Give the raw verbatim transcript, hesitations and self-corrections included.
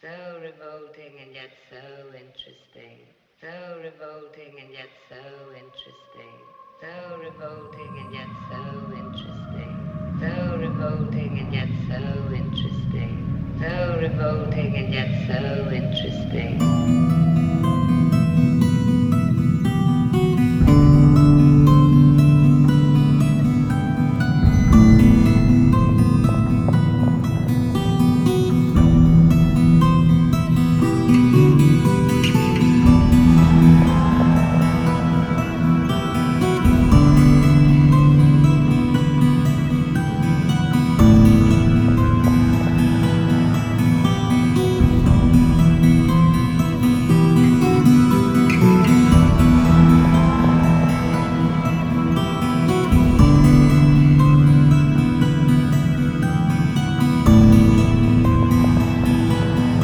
So revolting and yet so interesting. So revolting and yet so interesting. So revolting and yet so interesting. So revolting and yet so interesting. So revolting and yet so interesting.